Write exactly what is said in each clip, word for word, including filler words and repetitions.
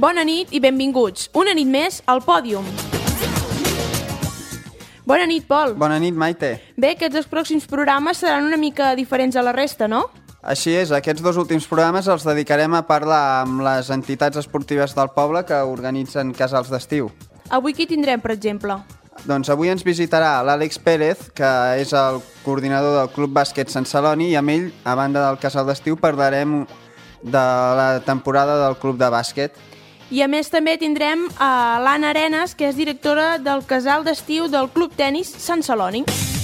Bona nit i benvinguts, una nit més al Pòdium. Bona nit, Pol. Bona nit, Maite. Bé, aquests dos pròxims programes seran una mica diferents a la resta, no? Així és, aquests dos últims programes els dedicarem a parlar amb les entitats esportives del poble que organitzen casals d'estiu. Avui qui tindrem, per exemple? Doncs avui ens visitarà l'Àlex Pérez, que és el coordinador del Club Bàsquet Sant Celoni, i amb ell, a banda del casal d'estiu, parlarem de la temporada del Club de Bàsquet. I a més també tindrem a l'Anna Arenas, que és directora del casal d'estiu del Club Tenis Sant Celoni.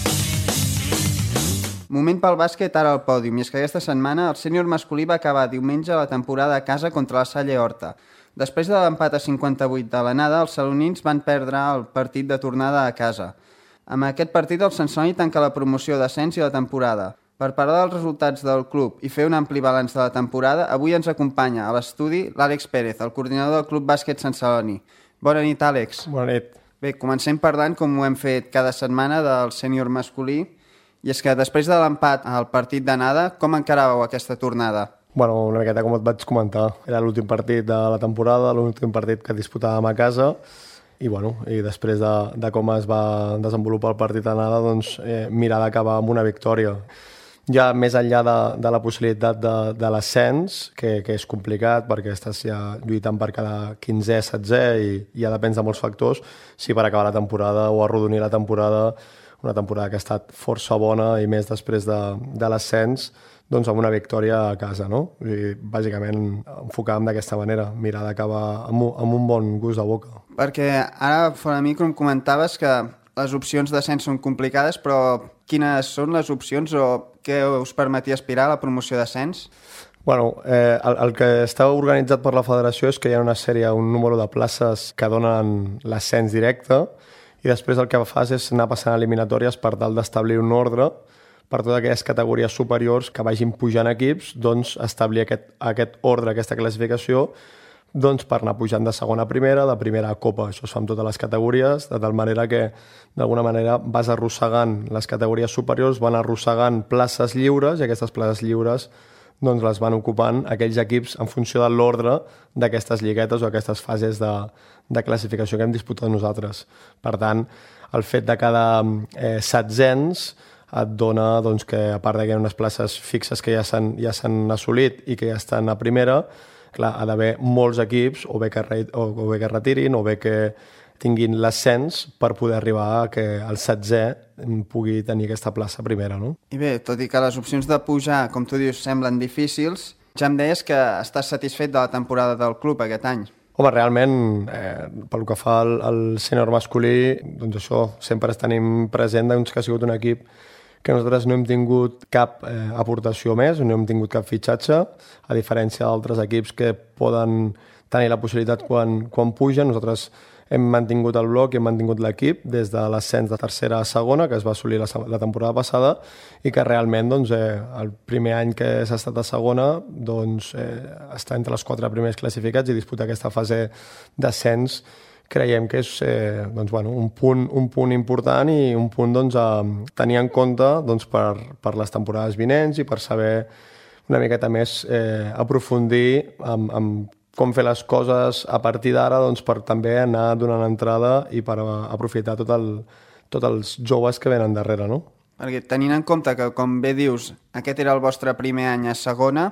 Moment pel bàsquet ara al pòdium, i és que aquesta setmana el sènior masculí va acabar diumenge la temporada a casa contra la Salle Horta. Després de l'empat a cinquanta-vuit de l'anada, els salonins van perdre el partit de tornada a casa. Amb aquest partit el Sant Celoni tanca la promoció d'ascens i la temporada. Per parlar dels resultats del club i fer un ampli balanç de la temporada, avui ens acompanya a l'estudi l'Àlex Pérez, el coordinador del Club Bàsquet Sant Celoni. Bona nit, Àlex. Bona nit. Bé, comencem parlant, com ho hem fet cada setmana, del sènior masculí. I és que després de l'empat al partit d'anada, com encaràveu aquesta tornada? Bueno, una miqueta com et vaig comentar. Era l'últim partit de la temporada, l'últim partit que disputàvem a casa, i, bueno, i després de, de com es va desenvolupar el partit d'anada, doncs, eh, mirar d'acabar amb una victòria. Ja més enllà de, de la possibilitat de, de l'ascens, que, que és complicat perquè estàs ja lluitant per cada quinzè, setzè i ja depèn de molts factors, si per acabar la temporada o arrodonir la temporada, una temporada que ha estat força bona i més després de, de l'ascens, doncs amb una victòria a casa, no? I bàsicament enfocàvem d'aquesta manera, mirar d'acabar amb, amb un bon gust de boca. Perquè ara fora de micro em comentaves que les opcions d'ascens són complicades, però quines són les opcions o què us permetia aspirar a la promoció d'ascens? Bueno, eh, el, el que està organitzat per la federació és que hi ha una sèrie, un número de places que donen l'ascens directe, i després el que fas és anar passant eliminatòries per tal d'establir un ordre per totes aquelles categories superiors que vagin pujant equips, doncs establir aquest, aquest ordre, aquesta classificació, doncs per anar pujant de segona a primera, de primera a copa. Això es fa amb totes les categories, de tal manera que d'alguna manera vas arrossegant les categories superiors, van arrossegant places lliures, i aquestes places lliures doncs les van ocupant aquells equips en funció de l'ordre d'aquestes lliguetes o aquestes fases de, de classificació que hem disputat nosaltres. Per tant, el fet de cada eh, setzents et dona doncs, que, a part de que hi ha unes places fixes que ja s'han ja s'han assolit i que ja estan a primera, clar, ha d'haver molts equips, o bé que, re, o, o bé que retirin, o bé que tinguin l'ascens per poder arribar a que el setzè pugui tenir aquesta plaça primera, no? I bé, tot i que les opcions de pujar, com tu dius, semblen difícils, ja em deies que estàs satisfet de la temporada del club aquest any. Home, realment, eh, pel que fa al, al sènior masculí, doncs això, sempre tenim present doncs, que ha sigut un equip que nosaltres no hem tingut cap eh, aportació més, no hem tingut cap fitxatge, a diferència d'altres equips que poden tenir la possibilitat quan, quan pugen. Nosaltres hem mantingut el bloc i hem mantingut l'equip des de l'ascens de tercera a segona, que es va assolir la, la temporada passada, i que realment doncs, eh, el primer any que s'ha estat a segona doncs, eh, està entre els quatre primers classificats i disputa aquesta fase d'ascens. Creiem que és eh, doncs, bueno, un, punt, un punt important i un punt doncs, a tenir en compte doncs, per, per les temporades vinents i per saber una miqueta més eh, aprofundir amb, amb com fer les coses a partir d'ara doncs, per també anar donant entrada i per aprofitar tot el, tots els joves que venen darrere, no? Perquè tenint en compte que, com bé dius, aquest era el vostre primer any a segona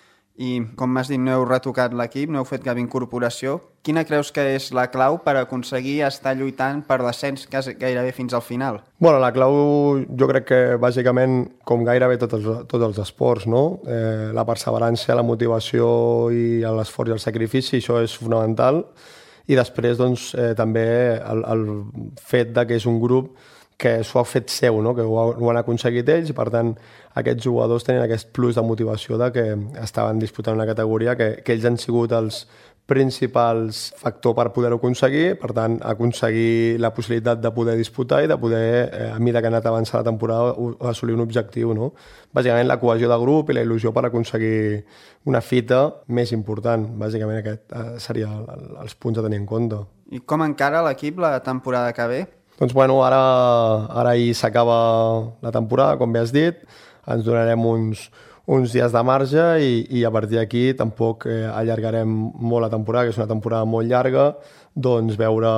i, com m'has dit, no heu retocat l'equip, no heu fet cap incorporació, quina creus que és la clau per aconseguir estar lluitant per l'ascens gairebé fins al final? Bueno, la clau jo crec que bàsicament, com gairebé tots els, tots els esports, no? Eh, la perseverança, la motivació i l'esforç i el sacrifici, això és fonamental. I després doncs, eh, també el, el fet de que és un grup que s'ho ha fet seu, no? Que ho, ha, ho han aconseguit ells i per tant aquests jugadors tenen aquest plus de motivació de que estaven disputant una categoria que, que ells han sigut els principals factors per poder-ho aconseguir, per tant aconseguir la possibilitat de poder disputar i de poder, eh, a mesura que ha anat avançant la temporada, assolir un objectiu, no? Bàsicament la cohesió de grup i la il·lusió per aconseguir una fita més important. Bàsicament aquest eh, seria el, el, els punts a tenir en compte. I com encara l'equip la temporada que ve? Doncs bueno, ara, ara hi s'acaba la temporada, com bé has dit, ens donarem uns, uns dies de marge i, i a partir d'aquí tampoc eh, allargarem molt la temporada, que és una temporada molt llarga, doncs veure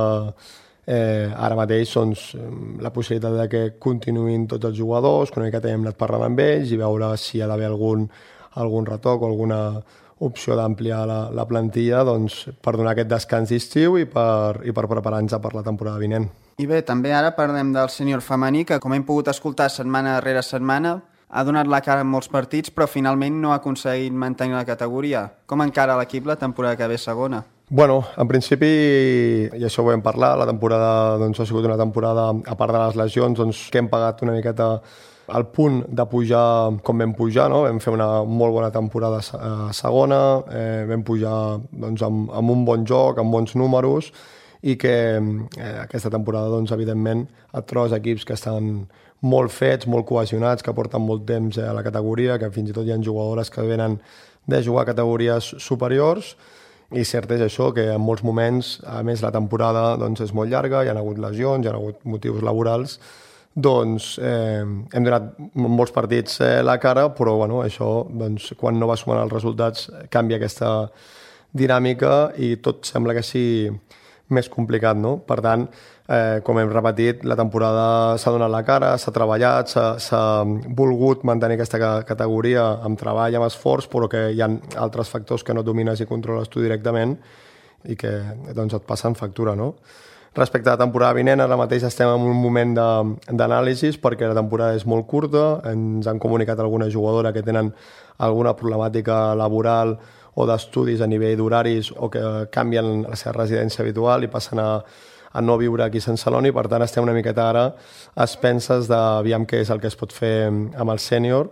eh, ara mateix doncs, la possibilitat de que continuïn tots els jugadors, que una miqueta hem anat parlant amb ells i veure si hi ha d'haver algun, algun retoc o alguna opció d'ampliar la, la plantilla doncs, per donar aquest descans d'estiu i per, i per preparar-nos per la temporada vinent. I bé, també ara parlem del sènior femení, que com hem pogut escoltar setmana darrere setmana, ha donat la cara en molts partits, però finalment no ha aconseguit mantenir la categoria. Com encara l'equip la temporada que ve segona? Bueno, en principi, i això ho vam parlar, la temporada doncs, ha sigut una temporada, a part de les lesions, doncs, que hem pagat una miqueta al punt de pujar com vam pujar, no? Vam fer una molt bona temporada a segona, eh, vam pujar doncs, amb, amb un bon joc, amb bons números, i que eh, aquesta temporada, doncs, evidentment, et trobes equips que estan molt fets, molt cohesionats, que porten molt temps a la categoria, que fins i tot hi ha jugadores que venen de jugar a categories superiors, i cert és això, que en molts moments, a més la temporada doncs, és molt llarga, hi ha hagut lesions, hi ha hagut motius laborals, doncs eh, hem donat molts partits eh, la cara, però bueno, això, doncs, quan no va sumant els resultats, canvia aquesta dinàmica i tot sembla que sigui més complicat, no? Per tant, eh, com hem repetit, la temporada s'ha donat la cara, s'ha treballat, s'ha volgut mantenir aquesta categoria amb treball, amb esforç, però que hi ha altres factors que no domines i controles tu directament i que doncs, et passen factura, no? Respecte a la temporada vinent, ara mateix estem en un moment d'anàlisi perquè la temporada és molt curta, ens han comunicat alguna jugadora que tenen alguna problemàtica laboral o d'estudis a nivell d'horaris o que canvien la seva residència habitual i passen a, a no viure aquí a Sant Celoni, per tant estem una miqueta ara a expenses d'aviam què és el que es pot fer amb el sènior,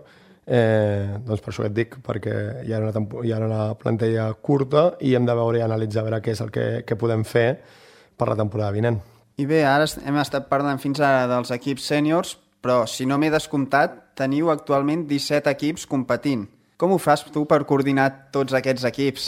eh, doncs per això que et dic, perquè hi ha una, hi ha una plantilla curta i hem de veure i analitzar a veure què és el que, que podem fer per la temporada vinent. I bé, ara hem estat parlant fins ara dels equips sèniors, però si no m'he descomptat, teniu actualment disset equips competint. Com ho fas tu per coordinar tots aquests equips?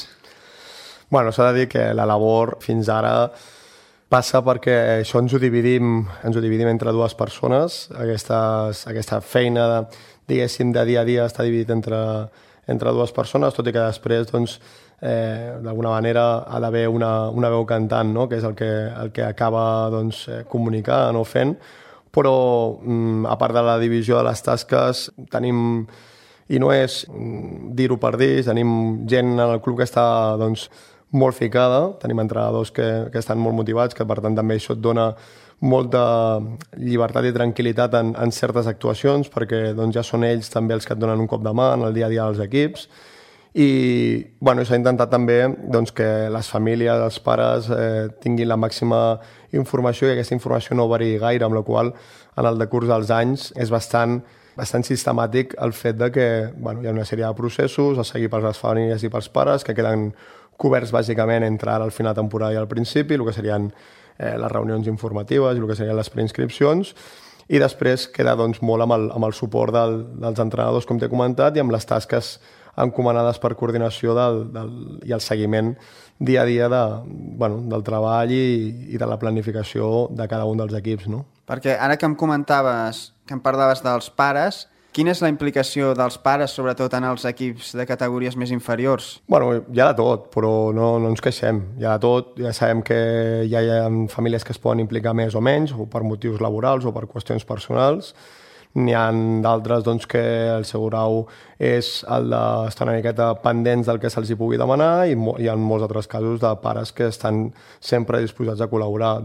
Bueno, s'ha de dir que la labor fins ara passa perquè això ens ho dividim, ens ho dividim entre dues persones. Aquestes, aquesta feina, de, diguéssim, de dia a dia està dividit entre, entre dues persones, tot i que després, doncs, eh, d'alguna manera ha d'haver una, una veu cantant, no? Que és el que, el que acaba doncs, comunicant o fent, però mm, a part de la divisió de les tasques tenim, i no és dir-ho per dir, tenim gent en el club que està doncs, molt ficada, tenim entrenadors que, que estan molt motivats, que per tant també això et dona molta llibertat i tranquil·litat en, en certes actuacions, perquè doncs, ja són ells també els que et donen un cop de mà en el dia a dia dels equips. I bueno, s'ha intentat també doncs, que les famílies, els pares eh, tinguin la màxima informació i aquesta informació no variï gaire, amb la qual en el decurs dels anys és bastant bastant sistemàtic el fet de que bueno, hi ha una sèrie de processos a seguir per les famílies i pels pares que queden coberts bàsicament entre ara al final de temporada i al principi, el que serien eh, les reunions informatives i el que serien les preinscripcions, i després queda doncs, molt amb el, amb el suport del, dels entrenadors, com t'he comentat, i amb les tasques encomanades per coordinació del, del, i el seguiment dia a dia de, bueno, del treball i, i de la planificació de cada un dels equips, no? Perquè ara que em comentaves, que em parlaves dels pares, quina és la implicació dels pares, sobretot en els equips de categories més inferiors? Bueno, hi ha de tot, però no, no ens queixem. Hi ha de tot, ja sabem que ja hi ha famílies que es poden implicar més o menys, o per motius laborals o per qüestions personals. N'hi ha d'altres doncs, que el seu grau és el d'estar una miqueta pendents del que se'ls hi pugui demanar i hi ha molts altres casos de pares que estan sempre disposats a col·laborar.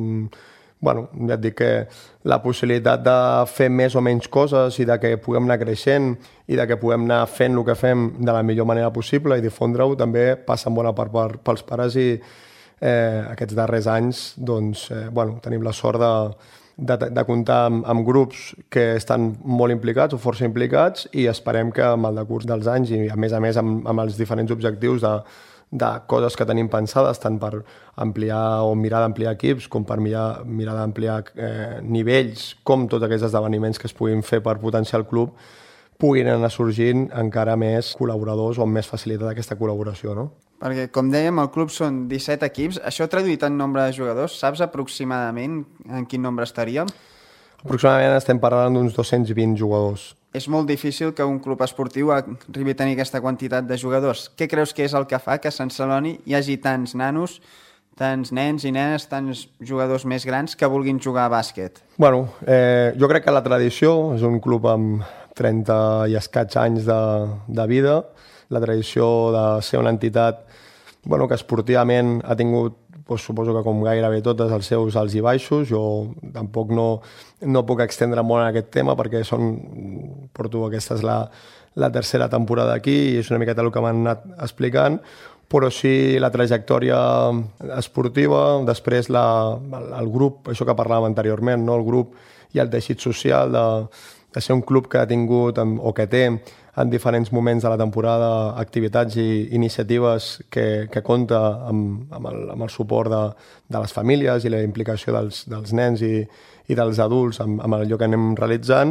Bueno, ja et dic que la possibilitat de fer més o menys coses i de que puguem anar creixent i de que puguem anar fent el que fem de la millor manera possible i difondre-ho també passa en bona part per, pels pares i eh, aquests darrers anys doncs, eh, bueno, tenim la sort de De, de comptar amb, amb grups que estan molt implicats o força implicats i esperem que amb el decurs dels anys i a més a més amb, amb els diferents objectius de, de coses que tenim pensades tant per ampliar o mirar d'ampliar equips com per mirar, mirar d'ampliar eh, nivells com tots aquests esdeveniments que es puguin fer per potenciar el club puguin anar sorgint encara més col·laboradors o amb més facilitat aquesta col·laboració, no? Perquè, com dèiem, el club són disset equips. Això traduït en nombre de jugadors, saps aproximadament en quin nombre estaríem? Aproximadament estem parlant d'uns dos-cents vint jugadors. És molt difícil que un club esportiu arribi a tenir aquesta quantitat de jugadors. Què creus que és el que fa que a Sant Celoni hi hagi tants nanos, tants nens i nenes, tants jugadors més grans que vulguin jugar a bàsquet? Bueno, eh, jo crec que la tradició és un club amb trenta i escaig anys de, de vida, la tradició de ser una entitat bueno, que esportivament ha tingut, doncs, suposo que com gairebé totes, els seus alts i baixos. Jo tampoc no, no puc extendre molt en aquest tema perquè són, porto, aquesta és la, la tercera temporada aquí i és una miqueta el que m'han anat explicant, però sí la trajectòria esportiva, després la, el, el grup, això que parlàvem anteriorment, no? El grup i el teixit social de, de ser un club que ha tingut o que té en diferents moments de la temporada activitats i iniciatives que, que compta amb, amb, el, amb el suport de, de les famílies i la implicació dels, dels nens i, i dels adults amb, amb allò que anem realitzant.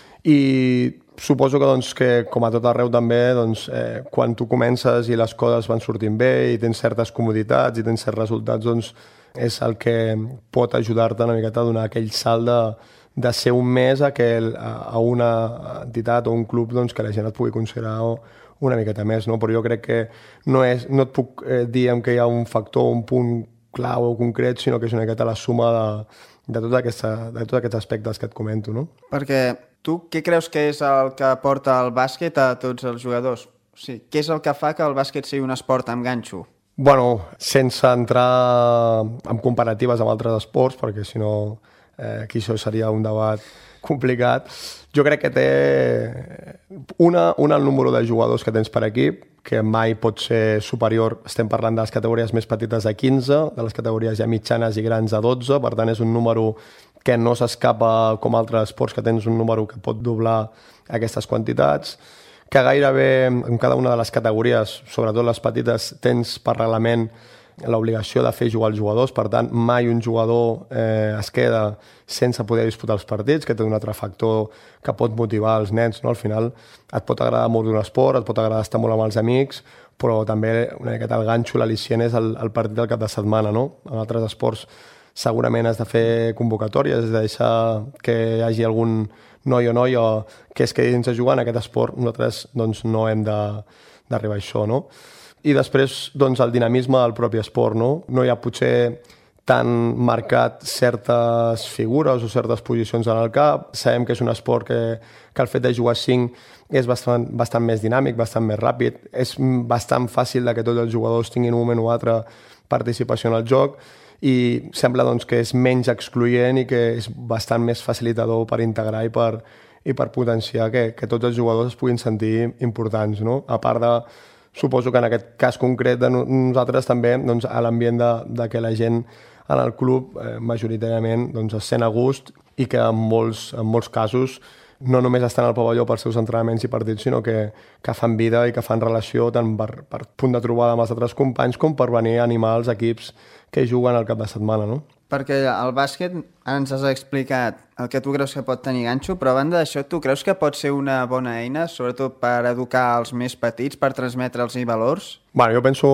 I suposo que, doncs, que com a tot arreu també, doncs, eh, quan tu comences i les coses van sortint bé i tens certes comoditats i tens certs resultats, doncs, és el que pot ajudar-te una miqueta a donar aquell salt de de ser un mes a, que, a una entitat o un club doncs, que la gent et pugui considerar una miqueta més. No? Però jo crec que no, és, no et puc eh, dir que hi ha un factor, un punt clau o concret, sinó que és una miqueta la suma de, de, tot aquesta, de tots aquests aspectes que et comento. No? Perquè tu què creus que és el que porta el bàsquet a tots els jugadors? O sigui, què és el que fa que el bàsquet sigui un esport amb ganxo? Bueno, sense entrar en comparatives amb altres esports, perquè si no... Eh, aquí això seria un debat complicat. Jo crec que té una, una el número de jugadors que tens per equip, que mai pot ser superior. Estem parlant de les categories més petites a quinze, de les categories ja mitjanes i grans a dotze, per tant és un número que no s'escapa com altres esports, que tens un número que pot doblar aquestes quantitats, que gairebé en cada una de les categories, sobretot les petites, tens per reglament l'obligació de fer jugar els jugadors, per tant, mai un jugador eh, es queda sense poder disputar els partits, que té un altre factor que pot motivar els nens. No? Al final et pot agradar molt un esport, et pot agradar estar molt amb els amics, però també una miqueta el ganxo, l'al·licient és el, el partit del cap de setmana. No? En altres esports segurament has de fer convocatòries, has de deixar que hi hagi algun noi o noia que es quedi dins a jugar. En aquest esport nosaltres doncs, no hem d'arribar a això, no? I després, doncs, el dinamisme del propi esport, no? No hi ha potser tan marcat certes figures o certes posicions en el cap. Sabem que és un esport que, que el fet de jugar cinc és bastant, bastant més dinàmic, bastant més ràpid. És bastant fàcil de que tots els jugadors tinguin un moment o altre participació en el joc i sembla doncs, que és menys excloent i que és bastant més facilitador per integrar i per, i per potenciar que, que tots els jugadors es puguin sentir importants, no? A part de suposo que en aquest cas concret de nosaltres també doncs, a l'ambient de, de que la gent en el club eh, majoritàriament doncs, es sent a gust i que en molts, en molts casos no només estan al pavelló pels seus entrenaments i partits, sinó que, que fan vida i que fan relació tant per, per punt de trobada amb els altres companys com per venir a animar els equips que juguen al cap de setmana, no? Perquè el bàsquet, ara ens has explicat el que tu creus que pot tenir ganxo, però a banda d'això, tu creus que pot ser una bona eina, sobretot per educar els més petits, per transmetre'ls valors? Bueno, jo penso,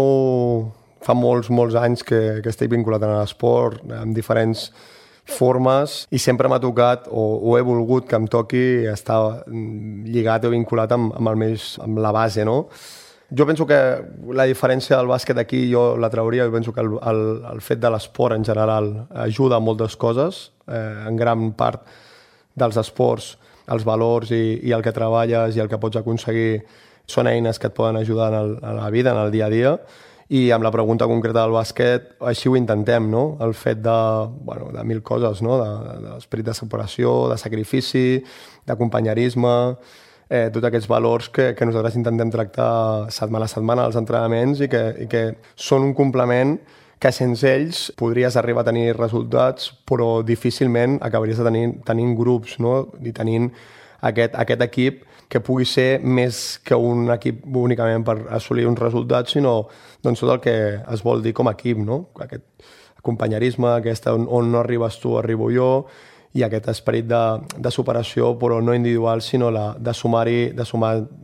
fa molts, molts anys que, que estic vinculat en l'esport, amb diferents formes, i sempre m'ha tocat, o, o he volgut que em toqui estar lligat o vinculat amb, amb, el més, amb la base, no? Jo penso que la diferència del bàsquet aquí jo la trauria, jo penso que el, el, el fet de l'esport en general ajuda a moltes coses, eh, en gran part dels esports, els valors i, i el que treballes i el que pots aconseguir són eines que et poden ajudar en, el, en la vida, en el dia a dia, i amb la pregunta concreta del bàsquet així ho intentem, no? El fet de, bueno, de mil coses, no? De, de l'esperit de separació, de sacrifici, de companyerisme, Eh, tots aquests valors que, que nosaltres intentem tractar setmana a setmana als entrenaments i que, i que són un complement que sense ells podries arribar a tenir resultats, però difícilment acabaries de tenir tenint grups, no? I tenint aquest, aquest equip que pugui ser més que un equip únicament per assolir uns resultats, sinó doncs, tot el que es vol dir com a equip, no? Aquest companyerisme, aquesta on, on no arribes tu, arribo jo, i aquest esperit de, de superació, però no individual, sinó la, de sumar-hi, de sumar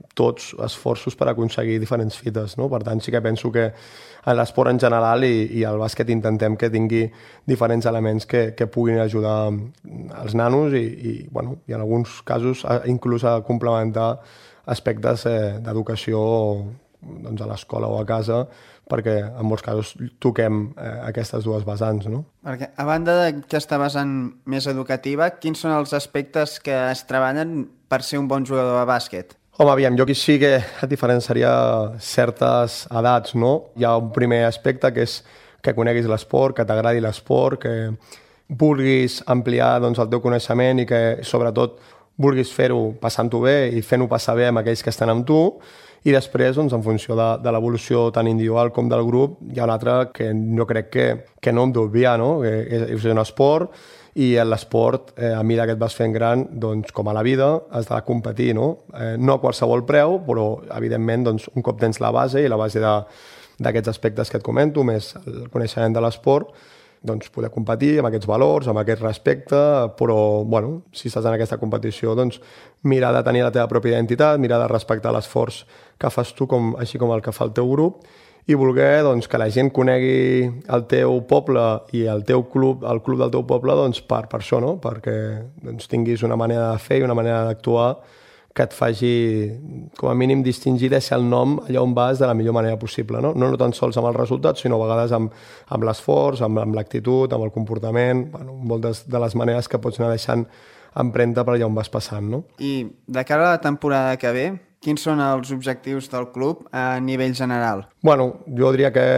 tots esforços per aconseguir diferents fites, no? Per tant, sí que penso que en l'esport en general i, i el bàsquet intentem que tingui diferents elements que, que puguin ajudar els nanos i, i, bueno, i en alguns casos inclús a complementar aspectes eh, d'educació doncs, a l'escola o a casa, perquè en molts casos toquem eh, aquestes dues vessants, no? Perquè a banda d'aquesta vessant més educativa, quins són els aspectes que es treballen per ser un bon jugador de bàsquet? Home, aviam, jo aquí sí que et diferenciaria certes edats, no? Hi ha un primer aspecte que és que coneguis l'esport, que t'agradi l'esport, que vulguis ampliar doncs, el teu coneixement i que, sobretot, vulguis fer-ho passant-ho bé i fent-ho passar bé amb aquells que estan amb tu. I després, doncs, en funció de, de l'evolució tant individual com del grup, hi ha un altre que jo crec que, que no hem d'obviar, no? Que és, és un esport i en l'esport, eh, a mesura que et vas fent gran, doncs, com a la vida, has de competir, no? Eh, no a qualsevol preu, però, evidentment, doncs, un cop tens la base i la base d'aquests aspectes que et comento, més el coneixement de l'esport, doncs poder competir amb aquests valors, amb aquest respecte, però, bueno, si estàs en aquesta competició, doncs mirar de tenir la teva pròpia identitat, mirar de respectar l'esforç que fas tu, com, així com el que fa el teu grup, i voler doncs, que la gent conegui el teu poble i el teu club, el club del teu poble, doncs per, per això, no? Perquè doncs, tinguis una manera de fer i una manera d'actuar que et faci, com a mínim, distingir de ser el nom allà on vas de la millor manera possible, no? No, no tan sols amb els resultats, sinó a vegades amb, amb l'esforç, amb, amb l'actitud, amb el comportament, bueno, moltes de les maneres que pots anar deixant empremta per allà on vas passant, no? I de cara a la temporada que ve, quins són els objectius del club a nivell general? Bueno, jo diria que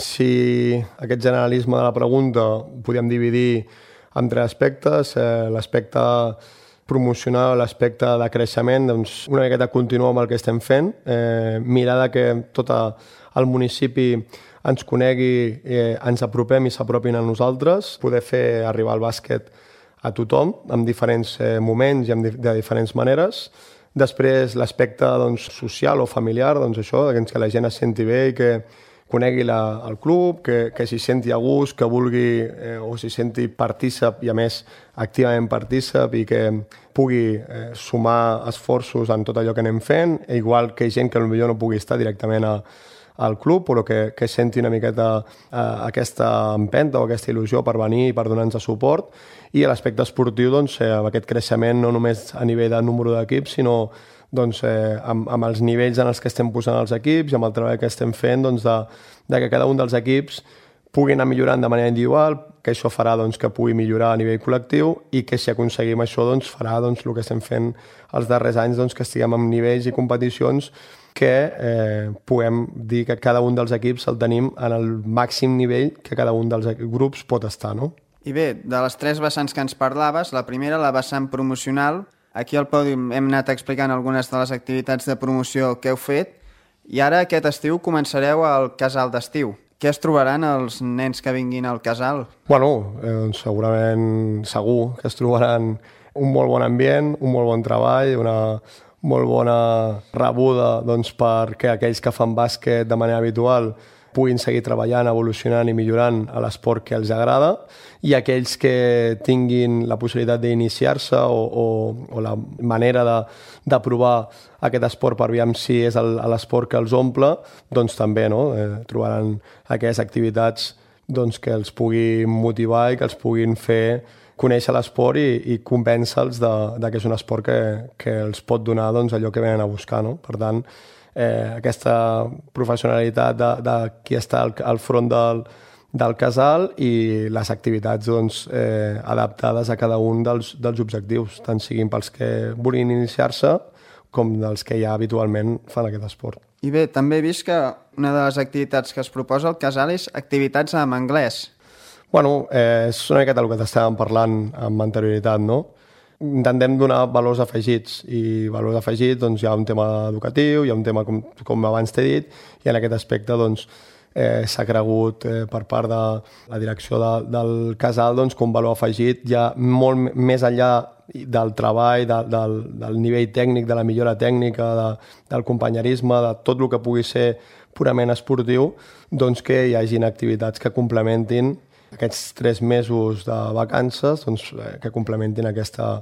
si aquest generalisme de la pregunta ho podíem dividir en tres aspectes, eh, l'aspecte promocionar l'aspecte de creixement, doncs una miqueta continuar amb el que estem fent, eh, mirar que tot el municipi ens conegui, eh, ens apropem i s'apropin a nosaltres, poder fer arribar el bàsquet a tothom en diferents eh, moments i en, de diferents maneres. Després l'aspecte doncs, social o familiar, doncs això, que la gent es senti bé i que conegui la, el club, que, que s'hi senti a gust, que vulgui eh, o s'hi senti partícip i a més activament partícip i que pugui eh, sumar esforços en tot allò que anem fent, igual que gent que potser no pugui estar directament a, al club, però que, que senti una miqueta eh, aquesta empenta o aquesta il·lusió per venir i per donar-nos suport. I a l'aspecte esportiu, doncs, eh, amb aquest creixement no només a nivell de número d'equips, sinó doncs, eh, amb, amb els nivells en els que estem posant els equips i amb el treball que estem fent, doncs, de, de que cada un dels equips pugui anar millorant de manera individual, que això farà doncs, que pugui millorar a nivell col·lectiu i que si aconseguim això doncs, farà doncs, el que estem fent els darrers anys, doncs, que estiguem en nivells i competicions que eh, puguem dir que cada un dels equips el tenim en el màxim nivell que cada un dels grups pot estar, no? I bé, de les tres vessants que ens parlaves, la primera, la vessant promocional. Aquí al pòdium hem anat explicant algunes de les activitats de promoció que heu fet i ara aquest estiu començareu al casal d'estiu. Què es trobaran els nens que vinguin al casal? Bueno, eh, doncs segurament segur que es trobaran un molt bon ambient, un molt bon treball, una molt bona rebuda doncs, perquè aquells que fan bàsquet de manera habitual puguin seguir treballant, evolucionant i millorant a l'esport que els agrada, i aquells que tinguin la possibilitat d'iniciar-se o, o, o la manera de, de provar aquest esport per veure si és l'esport que els omple, doncs també no? eh, trobaran aquelles activitats doncs, que els puguin motivar i que els puguin fer conèixer l'esport i, i convèncer-los de, de que és un esport que, que els pot donar doncs, allò que venen a buscar. No? Per tant, eh, aquesta professionalitat de, de qui està al, al front del, del casal i les activitats doncs, eh, adaptades a cada un dels, dels objectius, tant siguin pels que vulguin iniciar-se com dels que ja habitualment fan aquest esport. I bé, també he vist que una de les activitats que es proposa al casal és activitats en anglès. Bueno, eh, és una miqueta el que t'estàvem parlant amb anterioritat, no? Intentem donar valors afegits i valors afegits doncs, hi ha un tema educatiu, hi ha un tema, com, com abans t'he dit, i en aquest aspecte doncs, eh, s'ha cregut eh, per part de la direcció de, del casal doncs, que un valor afegit ja molt més enllà del treball, de, del, del nivell tècnic, de la millora tècnica, de, del companyerisme, de tot el que pugui ser purament esportiu, doncs que hi hagin activitats que complementin aquests tres mesos de vacances, doncs, eh, que complementin aquesta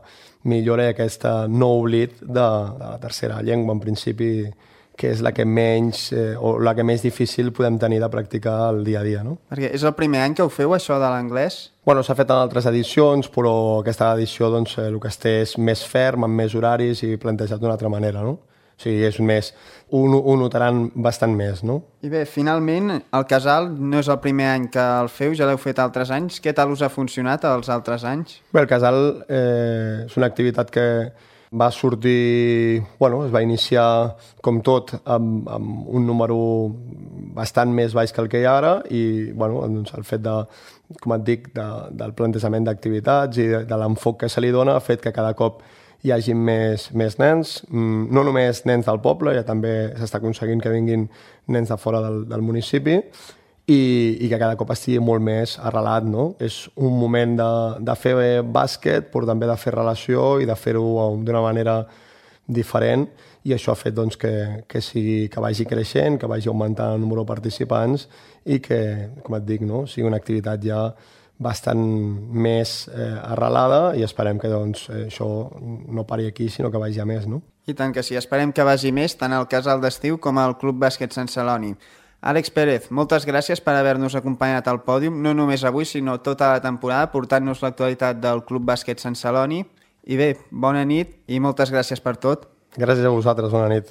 millora aquest no oblit de, de la tercera llengua, en principi, que és la que menys eh, o la que més difícil podem tenir de practicar el dia a dia, no? Perquè és el primer any que ho feu, això de l'anglès? Bueno, s'ha fet en altres edicions, però aquesta edició doncs, el que es té és més ferm, amb més horaris i plantejat d'una altra manera, no? O sigui, és més, ho, ho notaran bastant més, no? I bé, finalment, el casal no és el primer any que el feu, ja l'heu fet altres anys. Què tal us ha funcionat els altres anys? Bé, el casal eh, és una activitat que va sortir, bueno, es va iniciar com tot amb, amb un número bastant més baix que el que hi ha ara i bueno, doncs el fet de, com et dic, de, del plantejament d'activitats i de, de l'enfoc que se li dona ha fet que cada cop hi hagi més, més nens, no només nens del poble, ja també s'està aconseguint que vinguin nens de fora del, del municipi i, i que cada cop estigui molt més arrelat, no? És un moment de, de fer bàsquet, però també de fer relació i de fer-ho d'una manera diferent i això ha fet doncs, que, que, sigui, que vagi creixent, que vagi augmentant el número de participants i que, com et dic, no? sigui una activitat ja bastant més eh, arrelada i esperem que doncs, això no pari aquí, sinó que vagi a més, no? I tant que sí, esperem que vagi més tant al casal d'estiu com al Club Bàsquet Sant Celoni. Àlex Pérez, moltes gràcies per haver-nos acompanyat al pòdium, no només avui, sinó tota la temporada, portant-nos l'actualitat del Club Bàsquet Sant Celoni. I bé, bona nit i moltes gràcies per tot. Gràcies a vosaltres, bona nit.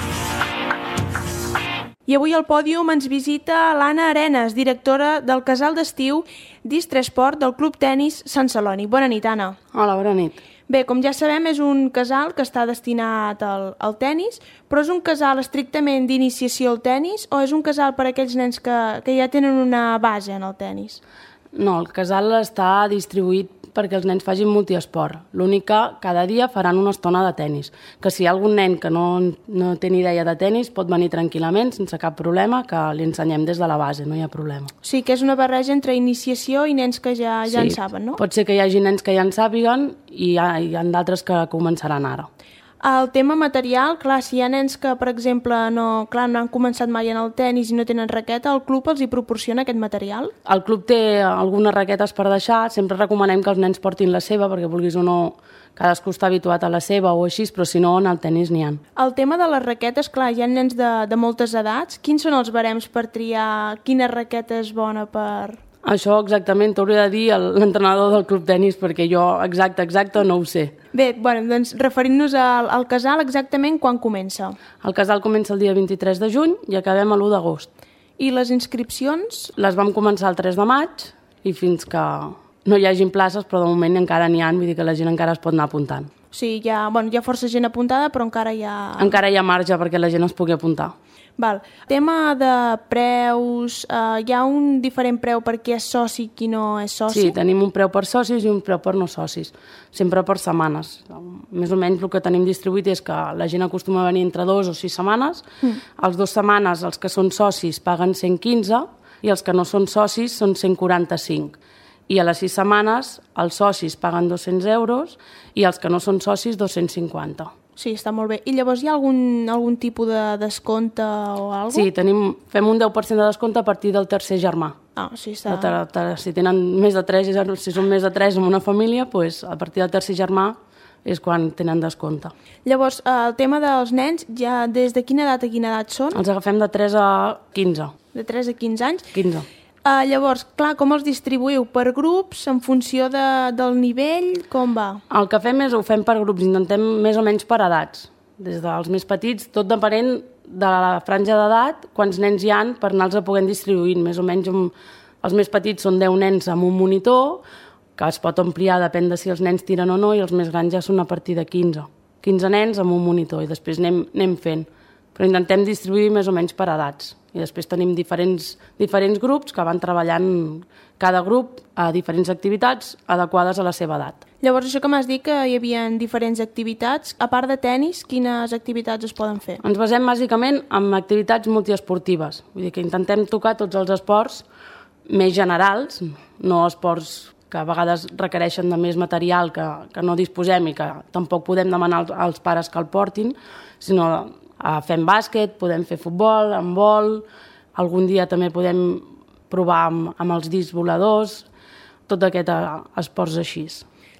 I avui al pòdium ens visita l'Anna Arenas, directora del casal d'estiu d'Istresport del Club Tenis Sant Celoni. Bona nit, Anna. Hola, bona nit. Bé, com ja sabem, és un casal que està destinat al, al tenis, però és un casal estrictament d'iniciació al tenis o és un casal per a aquells nens que, que ja tenen una base en el tenis? No, el casal està distribuït perquè els nens facin multiesport. L'únic que cada dia faran una estona de tenis. Que si hi ha algun nen que no, no té ni idea de tenis, pot venir tranquil·lament, sense cap problema, que li ensenyem des de la base, no hi ha problema. O sigui que és una barreja entre iniciació i nens que ja, ja sí, en saben, no? Pot ser que hi hagi nens que ja en sàpiguen i hi ha, hi ha d'altres que començaran ara. El tema material, clar, si hi ha nens que, per exemple, no, clar, no han començat mai en el tenis i no tenen raqueta, el club els hi proporciona aquest material? El club té algunes raquetes per deixar, sempre recomanem que els nens portin la seva, perquè vulguis o no, cadascú està habituat a la seva o així, però si no, en el tenis n'hi ha. El tema de les raquetes, clar, hi ha nens de, de moltes edats. Quins són els barems per triar quina raqueta és bona per... Això exactament t'hauria de dir l'entrenador del club tenis, perquè jo exacte, exacte no ho sé. Bé, bueno, doncs referint-nos al, al casal, exactament quan comença? El casal comença el dia vint-i-tres de juny i acabem l'u d'agost. I les inscripcions? Les vam començar el tres de maig i fins que no hi hagin places, però de moment encara n'hi ha, vull dir que la gent encara es pot anar apuntant. O sigui, hi ha, bueno, hi ha força gent apuntada, però encara hi ha... Encara hi ha marge perquè la gent es pugui apuntar. Val. Tema de preus, eh, hi ha un diferent preu per qui és soci i qui no és soci? Sí, tenim un preu per socis i un preu per no socis, sempre per setmanes. Més o menys el que tenim distribuït és que la gent acostuma a venir entre dos o sis setmanes. Mm. Els dos setmanes els que són socis paguen cent quinze i els que no són socis són cent quaranta-cinc. I a les sis setmanes els socis paguen dos-cents euros i els que no són socis dos-cents cinquanta. Sí, està molt bé. I llavors hi ha algun, algun tipus de descompte o alguna cosa? Sí, tenim, fem un deu per cent de descompte a partir del tercer germà. Ah, sí, està... De, de, de, si tenen més de tres, si són més de tres en una família, doncs a partir del tercer germà és quan tenen descompte. Llavors, el tema dels nens, ja des de quina edat a quina edat són? Els agafem de tres a quinze. De tres a quinze anys? quinze. Uh, llavors, clar, com els distribuïu? Per grups, en funció de, del nivell, com va? El que fem és, ho fem per grups, intentem més o menys per edats, des dels més petits, tot depenent de la franja d'edat, quants nens hi han per anar-los poguent distribuint. Més o menys els més petits són deu nens amb un monitor, que es pot ampliar, depèn de si els nens tiren o no, i els més grans ja són a partir de quinze. quinze nens amb un monitor, i després anem, anem fent. Però intentem distribuir més o menys per edats. I després tenim diferents, diferents grups que van treballant cada grup a diferents activitats adequades a la seva edat. Llavors, això que m'has dit que hi havia diferents activitats, a part de tenis, quines activitats es poden fer? Ens basem bàsicament en activitats multiesportives. Vull dir que intentem tocar tots els esports més generals, no esports que a vegades requereixen de més material que, que no disposem i que tampoc podem demanar als, als pares que el portin, sinó Uh, fem bàsquet, podem fer futbol, handbol, algun dia també podem provar amb, amb els discs voladors, tot aquest uh, esports així.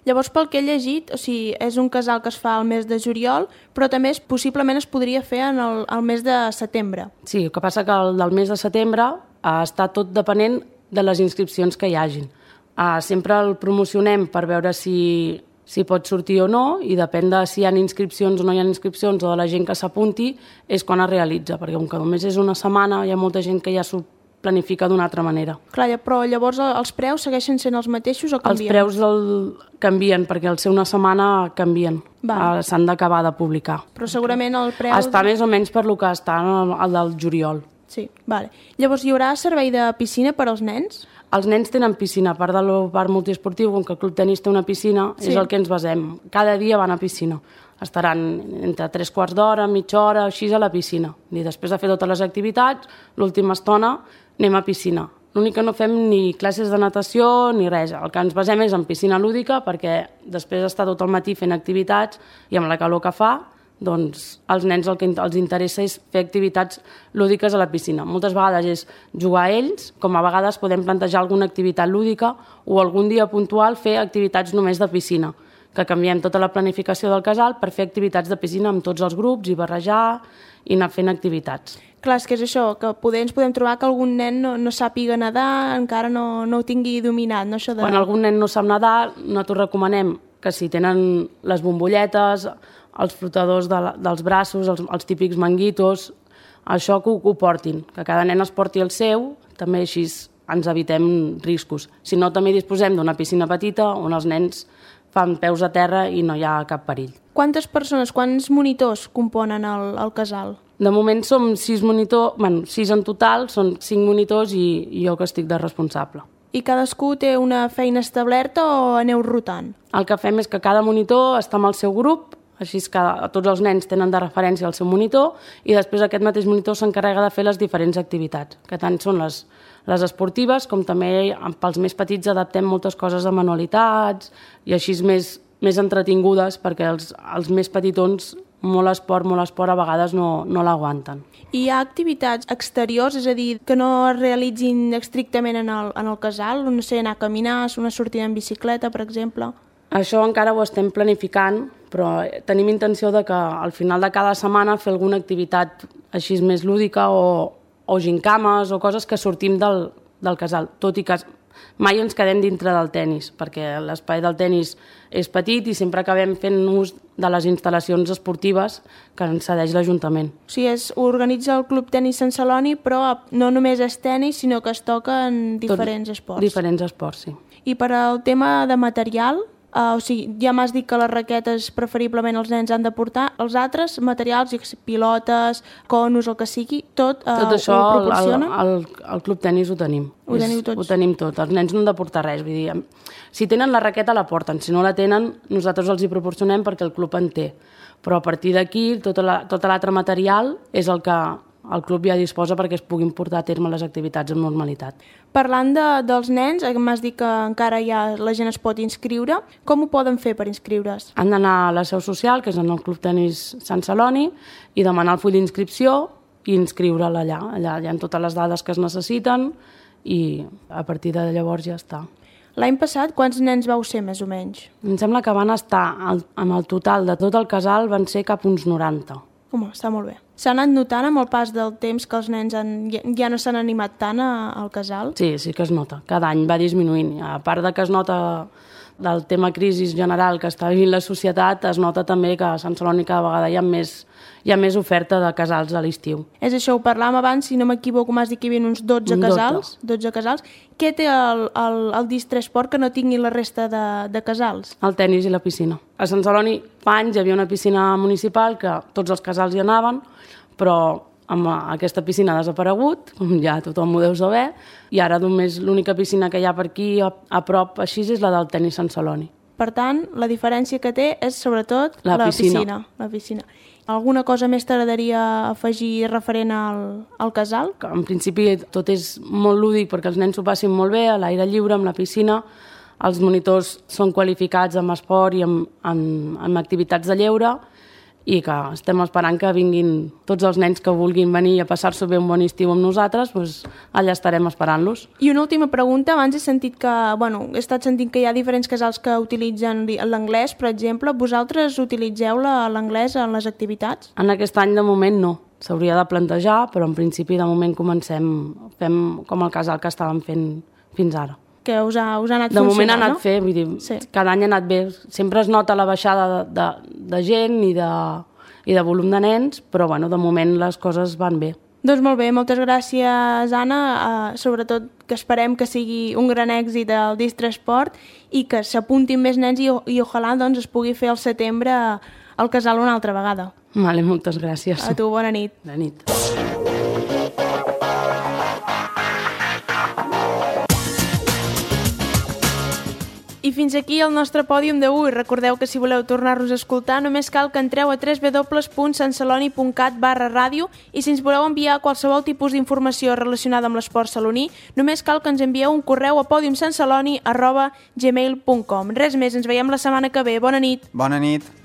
Llavors, pel que he llegit, o sigui, és un casal que es fa al mes de juliol, però també es, possiblement es podria fer en el, el mes de setembre. Sí, el que passa que el del mes de setembre eh, està tot depenent de les inscripcions que hi hagin. Eh, sempre el promocionem per veure si, si pot sortir o no, i depèn de si hi ha inscripcions o no hi ha inscripcions o de la gent que s'apunti, és quan es realitza, perquè com que només és una setmana hi ha molta gent que ja s'ho planifica d'una altra manera. Clar, però llavors els preus segueixen sent els mateixos o canvien? Els preus del... canvien, perquè al ser una setmana canvien. Uh, s'han d'acabar de publicar. Però segurament el preu... Està més o menys per lo que està el, el del juliol. Sí, vale. Llavors hi haurà servei de piscina per als nens? Els nens tenen piscina, a part del parc multiesportiu, com que el Club Tenis té una piscina, sí. És el que ens basem. Cada dia van a piscina. Estaran entre tres quarts d'hora, mitja hora, així a la piscina. I després de fer totes les activitats, l'última estona anem a piscina. L'únic que no fem ni classes de natació ni res. El que ens basem és en piscina lúdica, perquè després d'estar tot el matí fent activitats i amb la calor que fa, doncs als nens el que els interessa és fer activitats lúdiques a la piscina. Moltes vegades és jugar a ells, com a vegades podem plantejar alguna activitat lúdica o algun dia puntual fer activitats només de piscina, que canviem tota la planificació del casal per fer activitats de piscina amb tots els grups i barrejar i anar fent activitats. Clar, és que és això, que poder ens podem trobar que algun nen no, no sàpiga nedar, encara no, no ho tingui dominat. No? Això de... Quan algun nen no sap nedar, nosaltres recomanem que si tenen les bombolletes, els flotadors de la, dels braços, els, els típics manguitos, això que ho, que ho portin, que cada nen es porti el seu, també així ens evitem riscos. Si no, també disposem d'una piscina petita on els nens fan peus a terra i no hi ha cap perill. Quantes persones, quants monitors componen el, el casal? De moment som sis monitors, bueno, sis en total, són cinc monitors i, i jo que estic de responsable. I cadascú té una feina establerta o aneu rotant? El que fem és que cada monitor està amb el seu grup, així que tots els nens tenen de referència el seu monitor i després aquest mateix monitor s'encarrega de fer les diferents activitats, que tant són les, les esportives com també pels més petits adaptem moltes coses de manualitats i així més, més entretingudes perquè els, els més petitons molt esport, molt esport a vegades no, no l'aguanten. I hi ha activitats exteriors, és a dir, que no es realitzin estrictament en el, en el casal? No sé, anar a caminar, una sortida en bicicleta, per exemple? Això encara ho estem planificant, però tenim intenció de que al final de cada setmana fer alguna activitat així més lúdica o, o gincames o coses que sortim del, del casal, tot i que mai ens quedem dintre del tenis, perquè l'espai del tenis és petit i sempre acabem fent ús de les instal·lacions esportives que ens cedeix l'Ajuntament. O sigui, es organitza el Club Tenis Sant Celoni, però no només és tenis, sinó que es toca en diferents tot, esports. Diferents esports, sí. I per al tema de material, Uh, o sigui, ja m'has dit que les raquetes preferiblement els nens han de portar, els altres materials, pilotes, conos, el que sigui, tot, uh, tot això ho proporciona? Al, al, al Club Tenis ho tenim. Ho teniu tots? Ho tenim tot. Els nens no han de portar res. Vull dir, si tenen la raqueta la porten, si no la tenen nosaltres els hi proporcionem perquè el club en té. Però a partir d'aquí tot l'altre material és el que el club ja disposa perquè es puguin portar a terme les activitats amb normalitat. Parlant de, dels nens, m'has dit que encara ja la gent es pot inscriure. Com ho poden fer per inscriure's? Han d'anar a la seu social, que és en el Club Tenis Sant Celoni, i demanar el full d'inscripció i inscriure'l allà. Allà hi ha totes les dades que es necessiten i a partir de llavors ja està. L'any passat, quants nens vau ser, més o menys? Em sembla que van estar, amb el total de tot el casal, van ser cap uns noranta. Home, està molt bé. S'ha anat notant amb el pas del temps que els nens han, ja no s'han animat tant a, al casal? Sí, sí que es nota. Cada any va disminuint. A part de que es nota del tema crisi general que està vivint la societat, es nota també que a Sant Celoni cada vegada hi ha més, hi ha més oferta de casals a l'estiu. És això, ho parlàvem abans, si no m'equivoco, m'has dit que hi havia uns dotze casals. dotze casals. Què té el, el, el Distresport que no tingui la resta de, de casals? El tenis i la piscina. A Sant Celoni fa anys hi havia una piscina municipal que tots els casals hi anaven, però amb aquesta piscina ha desaparegut, ja tothom ho deu saber, i ara només l'única piscina que hi ha per aquí a, a prop així és la del tenis Sant Celoni. Per tant, la diferència que té és sobretot la, la piscina. piscina. La piscina. Alguna cosa més t'agradaria afegir referent al, al casal? En principi tot és molt lúdic perquè els nens s'ho passin molt bé, a l'aire lliure, amb la piscina. Els monitors són qualificats en esport i en, en, en activitats de lleure i que estem esperant que vinguin tots els nens que vulguin venir a passar-s'ho bé un bon estiu amb nosaltres, doncs allà estarem esperant-los. I una última pregunta, abans he sentit que, bueno, he estat sentint que hi ha diferents casals que utilitzen l'anglès, per exemple. Vosaltres utilitzeu l'anglès en les activitats? En aquest any, de moment, no. S'hauria de plantejar, però en principi, de moment, comencem, fem com el casal que estàvem fent fins ara. Que us ha, us ha anat de funcionant, no? De moment ha anat bé, vull dir, sí. Cada any ha anat bé. Sempre es nota la baixada de, de, de gent i de, i de volum de nens, però bueno, de moment les coses van bé. Doncs molt bé, moltes gràcies, Anna. Uh, sobretot que esperem que sigui un gran èxit el Distresport i que s'apuntin més nens i, i ojalà doncs, es pugui fer al setembre al casal una altra vegada. Vale, moltes gràcies. A tu, bona nit. Bona nit. I fins aquí el nostre pòdium d'avui. Recordeu que si voleu tornar-nos a escoltar només cal que entreu a w w w punt sant celoni punt cat barra ràdio i si ens voleu enviar qualsevol tipus d'informació relacionada amb l'esport saloní només cal que ens envieu un correu a podium sant celoni arroba gmail punt com. Res més, ens veiem la setmana que ve. Bona nit. Bona nit.